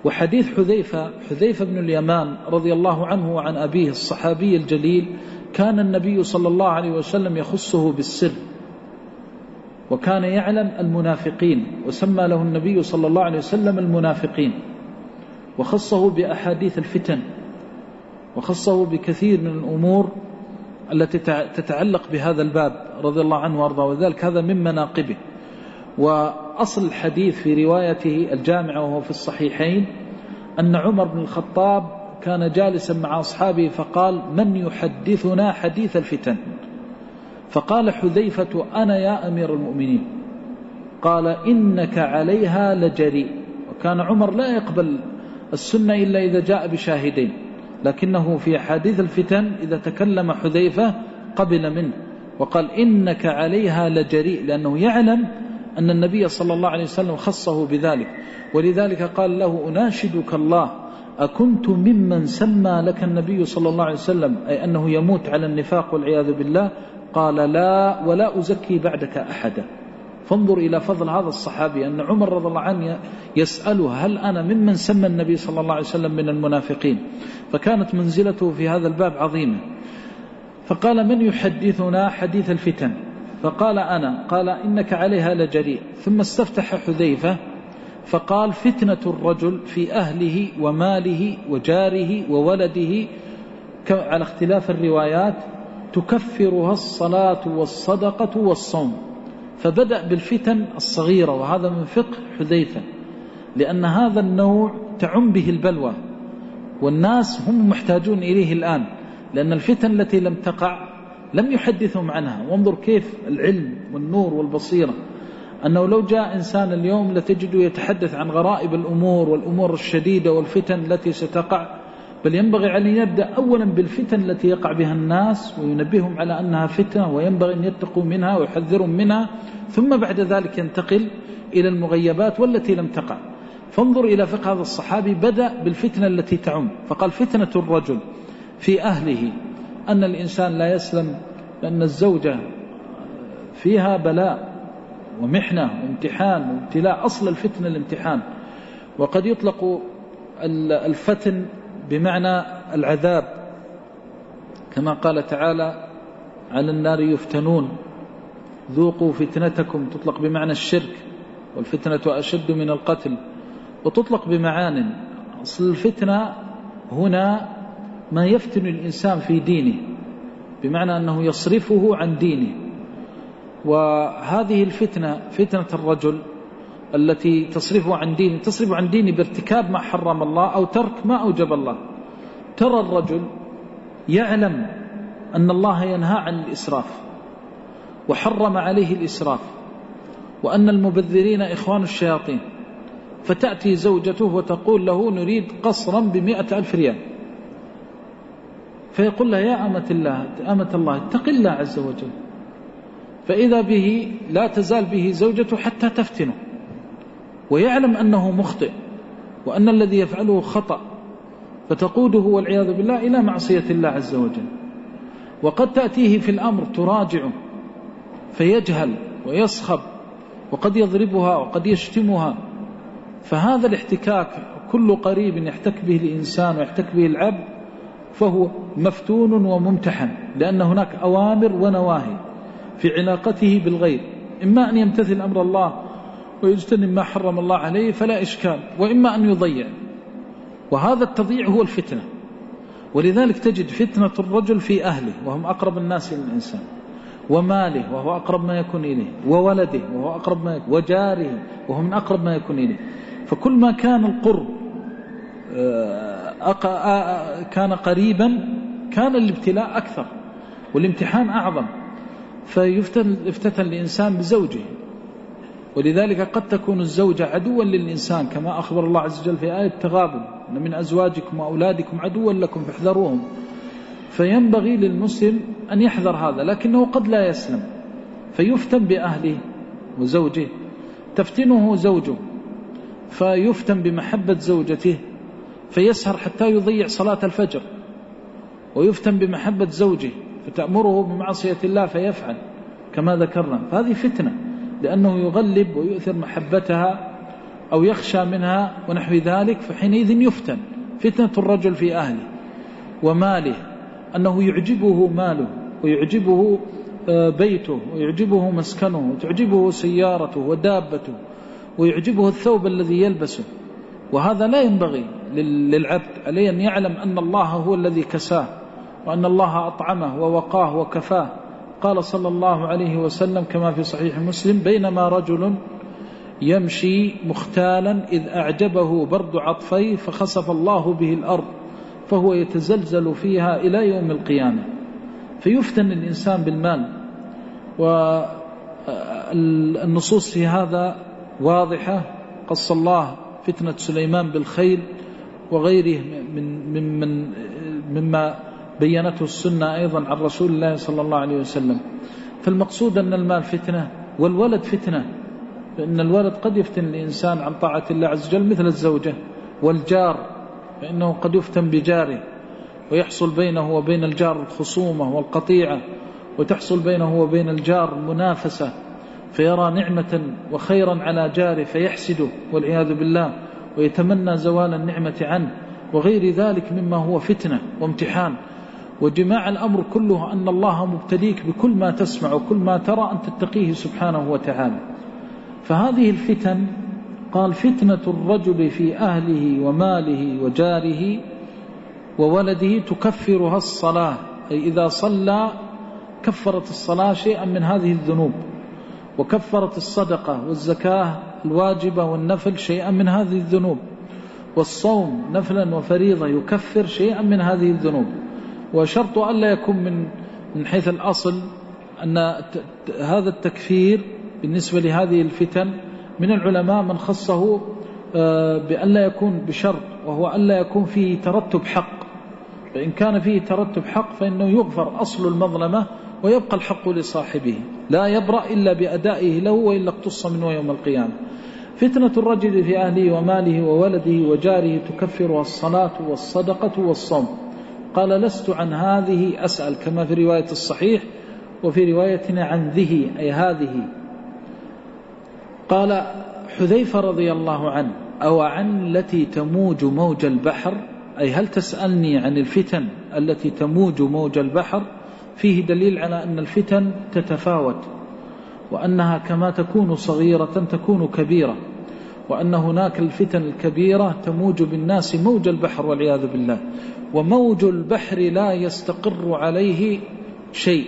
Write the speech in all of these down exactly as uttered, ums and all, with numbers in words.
وحديث حذيفة حذيفة بن اليمان رضي الله عنه وعن أبيه الصحابي الجليل، كان النبي صلى الله عليه وسلم يخصه بالسر، وكان يعلم المنافقين، وسمى له النبي صلى الله عليه وسلم المنافقين، وخصه بأحاديث الفتن، وخصه بكثير من الأمور التي تتعلق بهذا الباب رضي الله عنه وارضاه، وذلك هذا من مناقبه. وأصل الحديث في روايته الجامعة وهو في الصحيحين أن عمر بن الخطاب كان جالسا مع أصحابه فقال: من يحدثنا حديث الفتن؟ فقال حذيفة: أنا يا أمير المؤمنين. قال: إنك عليها لجريء. وكان عمر لا يقبل السنة إلا إذا جاء بشاهدين، لكنه في حديث الفتن إذا تكلم حذيفة قبل منه وقال: إنك عليها لجريء، لأنه يعلم أن النبي صلى الله عليه وسلم خصه بذلك. ولذلك قال له: أناشدك الله، أكنت ممن سمى لك النبي صلى الله عليه وسلم أي أنه يموت على النفاق والعياذ بالله؟ قال: لا، ولا أزكي بعدك أحدا. فانظر إلى فضل هذا الصحابي، أن عمر رضي الله عنه يسأله: هل أنا ممن سمى النبي صلى الله عليه وسلم من المنافقين؟ فكانت منزلته في هذا الباب عظيمة. فقال: من يحدثنا حديث الفتن؟ فقال: أنا. قال: إنك عليها لجريء. ثم استفتح حذيفة فقال: فتنة الرجل في أهله وماله وجاره وولده على اختلاف الروايات تكفرها الصلاة والصدقة والصوم. فبدأ بالفتن الصغيرة، وهذا من فقه حذيفة، لأن هذا النوع تعم به البلوى، والناس هم محتاجون إليه الآن، لأن الفتن التي لم تقع لم يحدثهم عنها. وانظر كيف العلم والنور والبصيرة، أنه لو جاء إنسان اليوم لتجده يتحدث عن غرائب الأمور والأمور الشديدة والفتن التي ستقع، بل ينبغي عليه يبدأ أولا بالفتن التي يقع بها الناس وينبههم على أنها فتنة وينبغي أن يتقوا منها ويحذرهم منها، ثم بعد ذلك ينتقل إلى المغيبات والتي لم تقع. فانظر إلى فقه هذا الصحابي، بدأ بالفتنة التي تعم، فقال: فتنة الرجل في أهله، أن الإنسان لا يسلم، لأن الزوجة فيها بلاء ومحنة وامتحان وابتلاء. أصل الفتنة الامتحان، وقد يطلق الفتن بمعنى العذاب، كما قال تعالى: على النار يفتنون ذوقوا فتنتكم، تطلق بمعنى الشرك، والفتنة أشد من القتل، وتطلق بمعان. أصل الفتنة هنا ما يفتن الإنسان في دينه، بمعنى أنه يصرفه عن دينه. وهذه الفتنة فتنة الرجل التي تصرفه عن دينه، تصرفه عن دينه بارتكاب ما حرم الله أو ترك ما أوجب الله. ترى الرجل يعلم أن الله ينهى عن الإسراف وحرم عليه الإسراف، وأن المبذرين إخوان الشياطين، فتأتي زوجته وتقول له: نريد قصرا بمئة ألف ريال. فيقول لها: يا أمة الله أمة الله اتق الله عز وجل. فإذا به لا تزال به زوجته حتى تفتنه، ويعلم أنه مخطئ وأن الذي يفعله خطأ، فتقوده والعياذ بالله إلى معصية الله عز وجل. وقد تأتيه في الأمر تراجعه فيجهل ويصخب، وقد يضربها وقد يشتمها. فهذا الاحتكاك كل قريب يحتك به الإنسان ويحتك به العبد فهو مفتون وممتحن، لأن هناك أوامر ونواهي في علاقته بالغير، إما أن يمتثل أمر الله ويجتنب ما حرم الله عليه فلا إشكال، وإما أن يضيع، وهذا التضييع هو الفتنة. ولذلك تجد فتنة الرجل في أهله وهم أقرب الناس إلى الإنسان، وماله وهو أقرب ما يكون إليه، وولده وهو أقرب ما يكون، وجاره وهو من أقرب ما يكون إليه. فكل ما كان القرب كان قريبا كان الابتلاء أكثر والامتحان أعظم، فيفتتن الإنسان بزوجه. ولذلك قد تكون الزوجة عدوا للإنسان، كما أخبر الله عز وجل في آية التغابن: إن من أزواجكم وأولادكم عدوا لكم فاحذروهم. فينبغي للمسلم أن يحذر هذا، لكنه قد لا يسلم فيفتن بأهله وزوجه. تفتنه زوجه فيفتن بمحبة زوجته فيسهر حتى يضيع صلاة الفجر، ويفتن بمحبة زوجه فتأمره بمعصية الله فيفعل كما ذكرنا. فهذه فتنة، لأنه يغلب ويؤثر محبتها أو يخشى منها ونحو ذلك، فحينئذ يفتن. فتنة الرجل في أهله وماله أنه يعجبه ماله ويعجبه بيته ويعجبه مسكنه وتعجبه سيارته ودابته ويعجبه الثوب الذي يلبسه، وهذا لا ينبغي للعبد. عليه أن يعلم أن الله هو الذي كساه، وأن الله أطعمه ووقاه وكفاه. قال صلى الله عليه وسلم كما في صحيح مسلم: بينما رجل يمشي مختالا إذ أعجبه برد عطفيه فخسف الله به الأرض فهو يتزلزل فيها إلى يوم القيامة. فيفتن الإنسان بالمال، والنصوص في هذا واضحة. قص الله فتنة سليمان بالخيل وغيره من ممن مما بينته السنة أيضا عن رسول الله صلى الله عليه وسلم. فالمقصود أن المال فتنة والولد فتنة، فإن الولد قد يفتن الإنسان عن طاعة الله عز وجل مثل الزوجة، والجار فإنه قد يفتن بجاره ويحصل بينه وبين الجار الخصومة والقطيعة، وتحصل بينه وبين الجار المنافسة، فيرى نعمة وخيرا على جاره فيحسده والعياذ بالله ويتمنى زوال النعمة عنه، وغير ذلك مما هو فتنة وامتحان. وجماع الأمر كله أن الله مبتليك بكل ما تسمع وكل ما ترى أن تتقيه سبحانه وتعالى. فهذه الفتن قال: فتنة الرجل في أهله وماله وجاره وولده تكفرها الصلاة، أي إذا صلى كفرت الصلاة شيئا من هذه الذنوب، وكفرت الصدقة والزكاة الواجبة والنفل شيئا من هذه الذنوب، والصوم نفلا وفريضة يكفر شيئا من هذه الذنوب. وشرط أن لا يكون من من حيث الأصل أن هذا التكفير بالنسبة لهذه الفتن من العلماء من خصه بأن لا يكون بشرط، وهو أن لا يكون فيه ترتب حق. فإن كان فيه ترتب حق فإنه يغفر أصل المظلمة ويبقى الحق لصاحبه، لا يبرأ إلا بأدائه له، وإلا اقتص منه يوم القيامة. فتنة الرجل في أهله وماله وولده وجاره تكفرها الصلاة والصدقة والصوم. قال: لست عن هذه أسأل، كما في رواية الصحيح، وفي روايتنا عن ذه أي هذه. قال حذيفة رضي الله عنه: أو عن التي تموج موج البحر، أي هل تسألني عن الفتن التي تموج موج البحر؟ فيه دليل على أن الفتن تتفاوت، وأنها كما تكون صغيرة تكون كبيرة، وأن هناك الفتن الكبيرة تموج بالناس موج البحر والعياذ بالله. وموج البحر لا يستقر عليه شيء،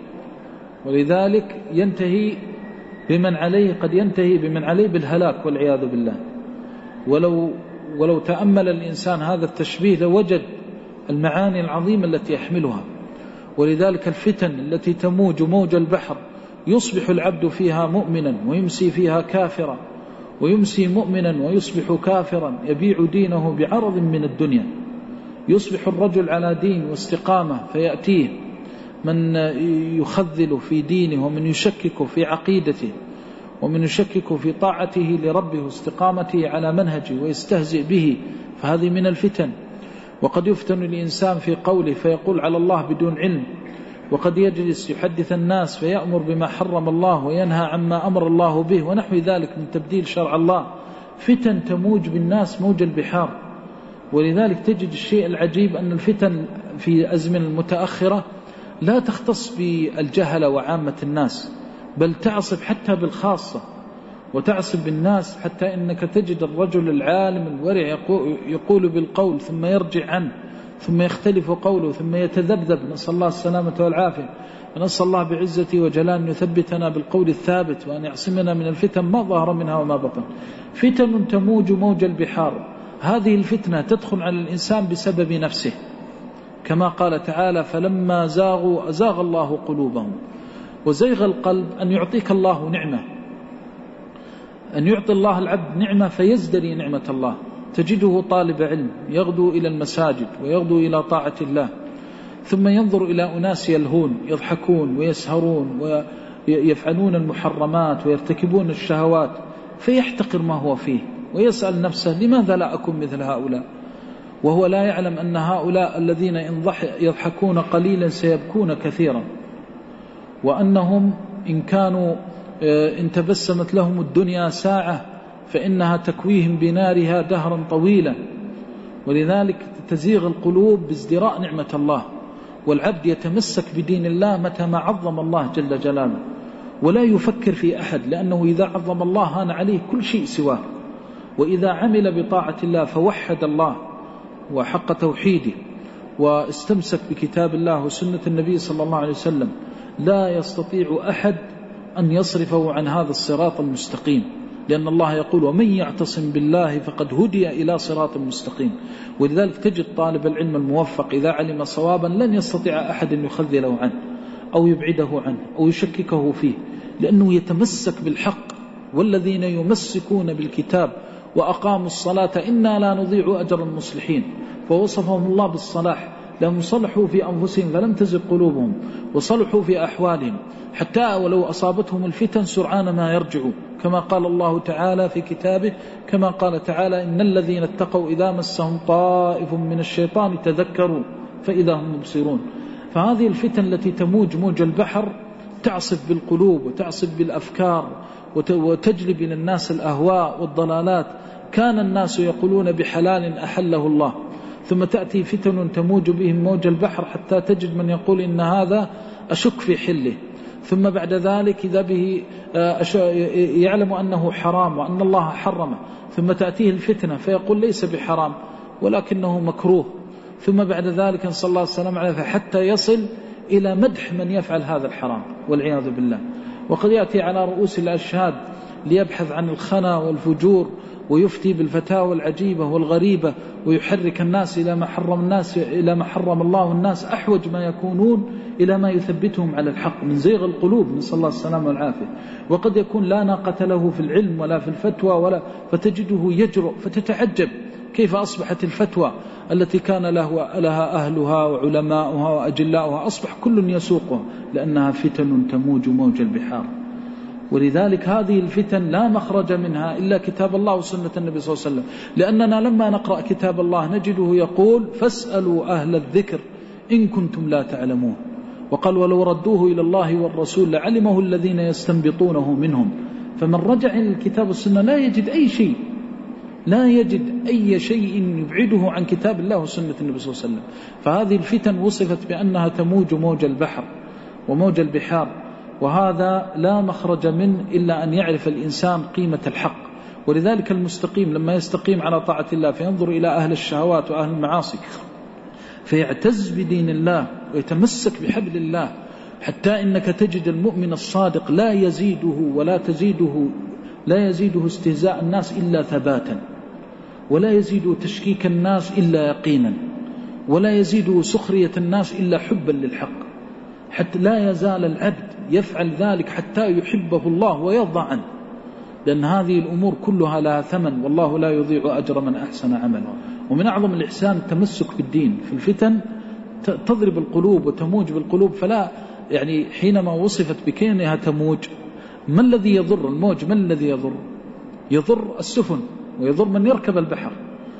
ولذلك ينتهي بمن عليه، قد ينتهي بمن عليه بالهلاك والعياذ بالله. ولو ولو تأمل الإنسان هذا التشبيه لوجد المعاني العظيمة التي يحملها. ولذلك الفتن التي تموج موج البحر يصبح العبد فيها مؤمنا ويمسي فيها كافرا، ويمسي مؤمنا ويصبح كافرا، يبيع دينه بعرض من الدنيا. يصبح الرجل على دين واستقامة فيأتيه من يخذل في دينه، ومن يشكك في عقيدته، ومن يشكك في طاعته لربه واستقامته على منهجه ويستهزئ به، فهذه من الفتن. وقد يفتن الإنسان في قوله فيقول على الله بدون علم، وقد يجلس يحدث الناس فيأمر بما حرم الله وينهى عما أمر الله به ونحو ذلك من تبديل شرع الله. فتن تموج بالناس موج البحار. ولذلك تجد الشيء العجيب أن الفتن في أزمنة المتأخرة لا تختص بالجهلة وعامة الناس، بل تعصب حتى بالخاصة، وتعصب بالناس حتى إنك تجد الرجل العالم الورع يقول بالقول ثم يرجع عنه، ثم يختلف قوله، ثم يتذبذب، نسأل الله السلامة والعافية. ونسأل الله بعزتي وجلال أن يثبتنا بالقول الثابت، وأن يعصمنا من الفتن ما ظهر منها وما بطن. فتن تموج موج البحار. هذه الفتنة تدخل على الإنسان بسبب نفسه، كما قال تعالى: فلما زاغوا أزاغ الله قلوبهم. وزيغ القلب أن يعطيك الله نعمة، أن يعطي الله العبد نعمة فيزدري نعمة الله. تجده طالب علم يغدو إلى المساجد ويغدو إلى طاعة الله، ثم ينظر إلى أناس يلهون يضحكون ويسهرون ويفعلون المحرمات ويرتكبون الشهوات، فيحتقر ما هو فيه ويسأل نفسه: لماذا لا أكون مثل هؤلاء؟ وهو لا يعلم أن هؤلاء الذين يضحكون قليلا سيبكون كثيرا، وأنهم إن كانوا إن تبسمت لهم الدنيا ساعة فإنها تكويهم بنارها دهرا طويلا، ولذلك تزيغ القلوب بازدراء نعمة الله، والعبد يتمسك بدين الله متى ما عظم الله جل جلاله، ولا يفكر في أحد، لأنه إذا عظم الله هان عليه كل شيء سواه. وإذا عمل بطاعة الله فوحد الله وحق توحيده واستمسك بكتاب الله وسنة النبي صلى الله عليه وسلم، لا يستطيع أحد أن يصرفه عن هذا الصراط المستقيم، لأن الله يقول ومن يعتصم بالله فقد هدي إلى صراط مستقيم. ولذلك تجد طالب العلم الموفق إذا علم صوابا لن يستطيع أحد أن يخذله عنه أو يبعده عنه أو يشككه فيه، لأنه يتمسك بالحق. والذين يمسكون بالكتاب وأقاموا الصلاة إنا لا نضيع أجر المصلحين، فوصفهم الله بالصلاح، لهم صلحوا في أنفسهم فلم تزغ قلوبهم، وصلحوا في أحوالهم حتى ولو أصابتهم الفتن سرعان ما يرجعوا، كما قال الله تعالى في كتابه، كما قال تعالى إن الذين اتقوا إذا مسهم طائف من الشيطان تذكروا فإذا هم مبصرون. فهذه الفتن التي تموج موج البحر تعصف بالقلوب وتعصف بالأفكار وتجلب إلى الناس الأهواء والضلالات. كان الناس يقولون بحلال أحله الله، ثم تأتي فتن تموج بهم موج البحر حتى تجد من يقول إن هذا أشك في حله، ثم بعد ذلك إذا به يعلم أنه حرام وأن الله حرمه، ثم تأتيه الفتنة فيقول ليس بحرام ولكنه مكروه، ثم بعد ذلك نسأل الله السلامة عليه حتى يصل إلى مدح من يفعل هذا الحرام والعياذ بالله. وقد يأتي على رؤوس الأشهاد ليبحث عن الخنا والفجور ويفتي بالفتاوى العجيبة والغريبة ويحرك الناس إلى ما حرم الناس إلى ما حرم الله، الناس أحوج ما يكونون إلى ما يثبتهم على الحق من زيغ القلوب، نسأل الله السلامة والعافية. وقد يكون لا ناقة له في العلم ولا في الفتوى ولا، فتجده يجرؤ، فتتعجب كيف أصبحت الفتوى التي كان له لها أهلها وعلماؤها وأجلاؤها أصبح كل يسوقها، لأنها فتن تموج موج البحار. ولذلك هذه الفتن لا مخرج منها إلا كتاب الله وسنة النبي صلى الله عليه وسلم، لأننا لما نقرأ كتاب الله نجده يقول فاسألوا أهل الذكر إن كنتم لا تعلمون، وقال ولو ردوه إلى الله والرسول لعلمه الذين يستنبطونه منهم. فمن رجع إلى الكتاب والسنة لا يجد أي شيء، لا يجد أي شيء يبعده عن كتاب الله وسنة النبي صلى الله عليه وسلم. فهذه الفتن وصفت بأنها تموج موج البحر وموج البحار، وهذا لا مخرج منه إلا أن يعرف الإنسان قيمة الحق. ولذلك المستقيم لما يستقيم على طاعة الله فينظر إلى أهل الشهوات وأهل المعاصي فيعتز بدين الله ويتمسك بحبل الله، حتى إنك تجد المؤمن الصادق لا يزيده ولا تزيده لا يزيده استهزاء الناس إلا ثباتا، ولا يزيده تشكيك الناس إلا يقينا، ولا يزيده سخرية الناس إلا حبا للحق، حتى لا يزال العبد يفعل ذلك حتى يحبه الله ويرضى عنه، لأن هذه الأمور كلها لها ثمن، والله لا يضيع أجر من أحسن عملا. ومن أعظم الإحسان التمسك بالدين. في الفتن تضرب القلوب وتموج بالقلوب، فلا يعني حينما وصفت بكونها تموج، ما الذي يضر الموج؟ ما الذي يضر؟ يضر السفن ويضر من يركب البحر،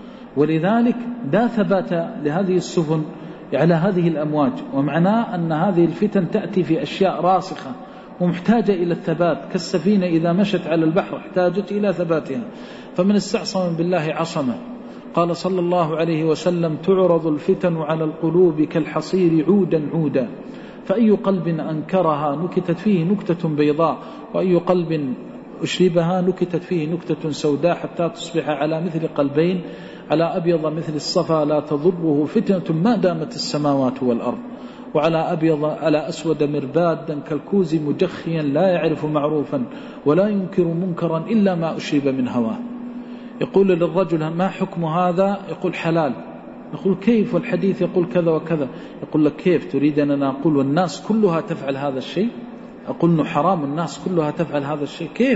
ولذلك لا ثبات لهذه السفن على هذه الأمواج. ومعناه أن هذه الفتن تأتي في أشياء راسخة ومحتاجة إلى الثبات، كالسفينة إذا مشت على البحر احتاجت إلى ثباتها. فمن استعصم بالله عصمه. قال صلى الله عليه وسلم تعرض الفتن على القلوب كالحصير عودا عودا، فأي قلب أنكرها نكتت فيه نكتة بيضاء، وأي قلب أشربها نكتت فيه نكتة سوداء، حتى تصبح على مثل قلبين على أبيض مثل الصفا لا تضره فتنة ما دامت السماوات والأرض، وعلى أبيض على أسود مربادا كالكوز مجخيا لا يعرف معروفا ولا ينكر منكرا إلا ما أشرب من هواه. يقول للرجل ما حكم هذا؟ يقول حلال. يقول كيف؟ والحديث يقول كذا وكذا. يقول لك كيف تريد أن أنا أقول والناس كلها تفعل هذا الشيء؟ أقول إنه حرام الناس كلها تفعل هذا الشيء؟ كيف؟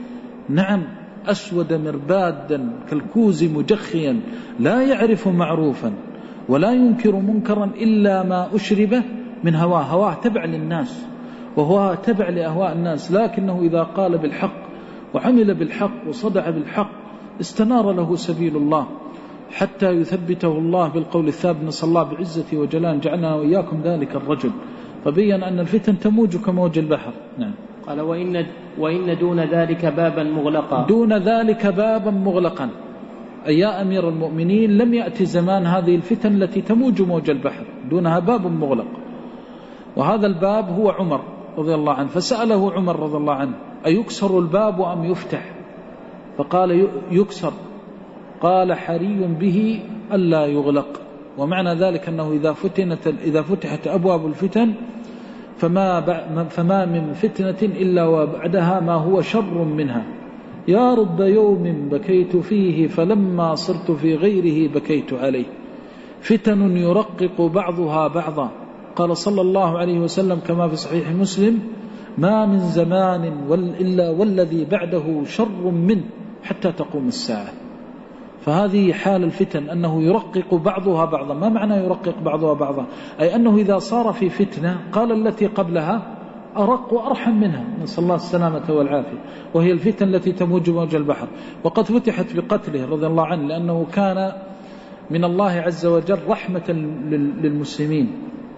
نعم، أسود مربادا كالكوز مجخيا لا يعرف معروفا ولا ينكر منكرا إلا ما أشربه من هواه. هواه تبع للناس وهو تبع لأهواء الناس، لكنه إذا قال بالحق وعمل بالحق وصدع بالحق استنار له سبيل الله حتى يثبته الله بالقول الثابت. نسأل الله بعزته وجلال جعلنا وإياكم ذلك الرجل. فبين أن الفتن تموج كموج البحر. نعم. قال وإن, وإن دون ذلك بابا مغلقا. دون ذلك بابا مغلقا، أي يا أمير المؤمنين لم يأتي زمان هذه الفتن التي تموج موج البحر، دونها باب مغلق، وهذا الباب هو عمر رضي الله عنه. فسأله عمر رضي الله عنه أيكسر الباب أم يفتح؟ فقال يكسر. قال حري به ألا يغلق. ومعنى ذلك أنه إذا فتنت إذا فتحت أبواب الفتن فما, فما من فتنة إلا وبعدها ما هو شر منها. يا رب يوم بكيت فيه فلما صرت في غيره بكيت عليه، فتن يرقق بعضها بعضا. قال صلى الله عليه وسلم كما في صحيح مسلم ما من زمان إلا والذي بعده شر منه حتى تقوم الساعة. فهذه حال الفتن، أنه يرقق بعضها بعضا. ما معنى يرقق بعضها بعضا؟ أي أنه إذا صار في فتنة قال التي قبلها أرق وأرحم منها، نسأل الله السلامة والعافية، وهي الفتن التي تموج موج البحر. وقد فتحت بقتله رضي الله عنه، لأنه كان من الله عز وجل رحمة للمسلمين،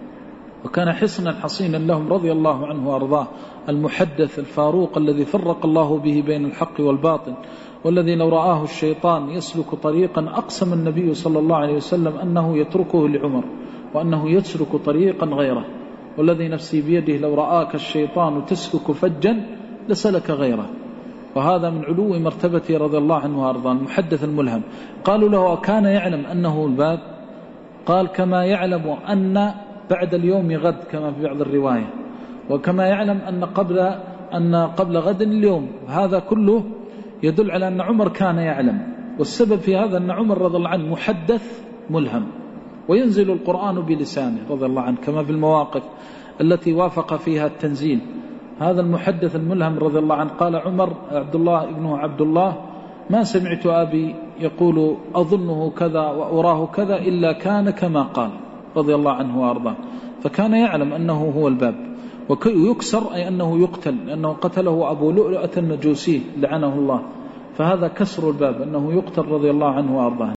وكان حصنا حصينا لهم رضي الله عنه وأرضاه، المحدث الفاروق الذي فرق الله به بين الحق والباطل، والذي لو رآه الشيطان يسلك طريقا أقسم النبي صلى الله عليه وسلم أنه يتركه لعمر، وأنه يسلك طريقا غيره، والذي نفسي بيده لو رآك الشيطان تسلك فجا لسلك غيره. وهذا من علو مرتبته رضي الله عنه وأرضاه، المحدث الملهم. قالوا له كان يعلم أنه الباب؟ قال كما يعلم أن بعد اليوم غد، كما في بعض الرواية، وكما يعلم أن قبل أن قبل غد اليوم. هذا كله يدل على أن عمر كان يعلم. والسبب في هذا أن عمر رضي الله عنه محدث ملهم، وينزل القرآن بلسانه رضي الله عنه، كما في المواقف التي وافق فيها التنزيل. هذا المحدث الملهم رضي الله عنه قال عمر عبد الله ابنه عبد الله ما سمعت أبي يقول أظنه كذا وأراه كذا إلا كان كما قال رضي الله عنه وأرضاه. فكان يعلم أنه هو الباب. ويكسر أي أنه يقتل، لأنه قتله أبو لؤلؤة المجوسي لعنه الله، فهذا كسر الباب، أنه يقتل رضي الله عنه وأرضاه.